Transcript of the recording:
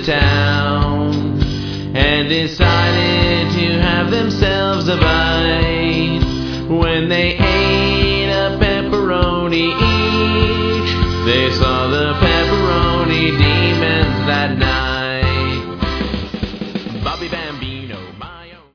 town and decided to have themselves a bite. When they ate a pepperoni each, they saw the pepperoni demons that night.